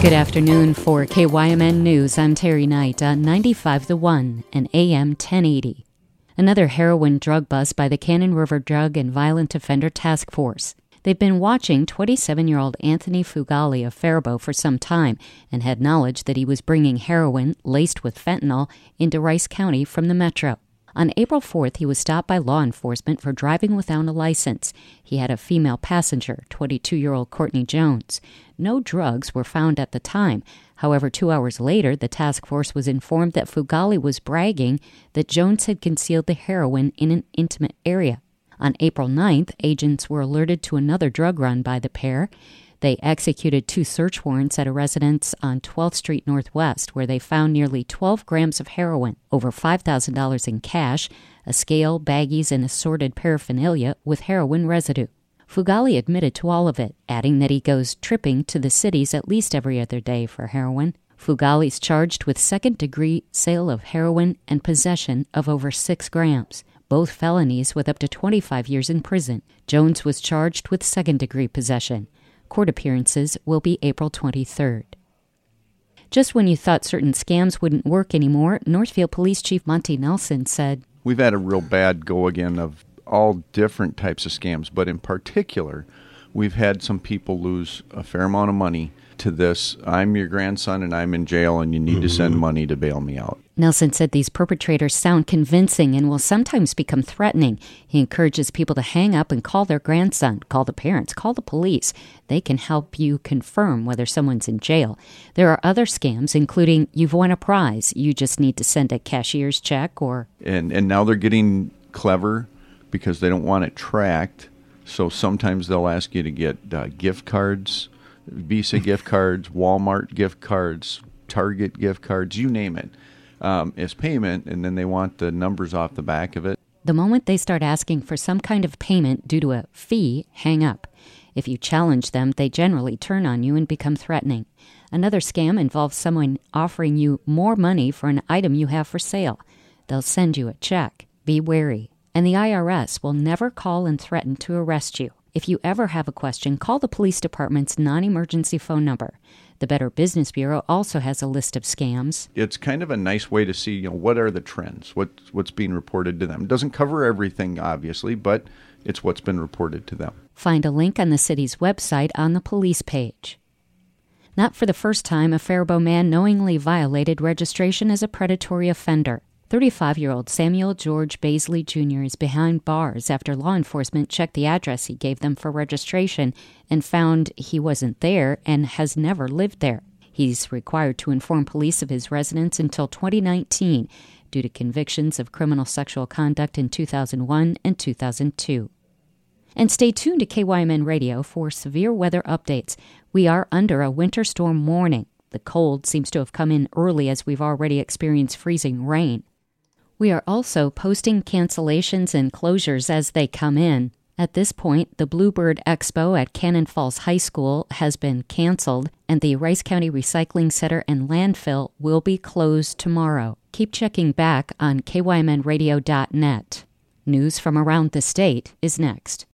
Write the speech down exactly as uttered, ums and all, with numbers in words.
Good afternoon. For K Y M N News, I'm Terry Knight on ninety-five The One and A M ten eighty. Another heroin drug bust by the Cannon River Drug and Violent Offender Task Force. They've been watching twenty-seven-year-old Anthony Fugali of Faribault for some time and had knowledge that he was bringing heroin laced with fentanyl into Rice County from the metro. On April fourth, he was stopped by law enforcement for driving without a license. He had a female passenger, twenty-two-year-old Courtney Jones. No drugs were found at the time. However, two hours later, the task force was informed that Fugali was bragging that Jones had concealed the heroin in an intimate area. On April ninth, agents were alerted to another drug run by the pair. They executed two search warrants at a residence on twelfth Street Northwest, where they found nearly twelve grams of heroin, over five thousand dollars in cash, a scale, baggies, and assorted paraphernalia with heroin residue. Fugali admitted to all of it, adding that he goes tripping to the cities at least every other day for heroin. Fugali's charged with second-degree sale of heroin and possession of over six grams, both felonies with up to twenty-five years in prison. Jones was charged with second-degree possession. Court appearances will be April twenty-third. Just when you thought certain scams wouldn't work anymore, Northfield Police Chief Monty Nelson said, "We've had a real bad go again of all different types of scams, but in particular, we've had some people lose a fair amount of money to this. I'm your grandson and I'm in jail and you need mm-hmm. to send money to bail me out." Nelson said these perpetrators sound convincing and will sometimes become threatening. He encourages people to hang up and call their grandson, call the parents, call the police. They can help you confirm whether someone's in jail. There are other scams, including you've won a prize. You just need to send a cashier's check or... And, and now they're getting clever because they don't want it tracked. So sometimes they'll ask you to get uh, gift cards, Visa gift cards, Walmart gift cards, Target gift cards, you name it, um, as payment, and then they want the numbers off the back of it. The moment they start asking for some kind of payment due to a fee, hang up. If you challenge them, they generally turn on you and become threatening. Another scam involves someone offering you more money for an item you have for sale. They'll send you a check. Be wary. And the I R S will never call and threaten to arrest you. If you ever have a question, call the police department's non-emergency phone number. The Better Business Bureau also has a list of scams. It's kind of a nice way to see, you know, what are the trends, what, what's being reported to them. It doesn't cover everything, obviously, but it's what's been reported to them. Find a link on the city's website on the police page. Not for the first time, a Faribault man knowingly violated registration as a predatory offender. thirty-five-year-old Samuel George Baisley Junior is behind bars after law enforcement checked the address he gave them for registration and found he wasn't there and has never lived there. He's required to inform police of his residence until twenty nineteen due to convictions of criminal sexual conduct in two thousand one and two thousand two. And stay tuned to K Y M N Radio for severe weather updates. We are under a winter storm warning. The cold seems to have come in early as we've already experienced freezing rain. We are also posting cancellations and closures as they come in. At this point, the Bluebird Expo at Cannon Falls High School has been canceled, and the Rice County Recycling Center and Landfill will be closed tomorrow. Keep checking back on K Y M N radio dot net. News from around the state is next.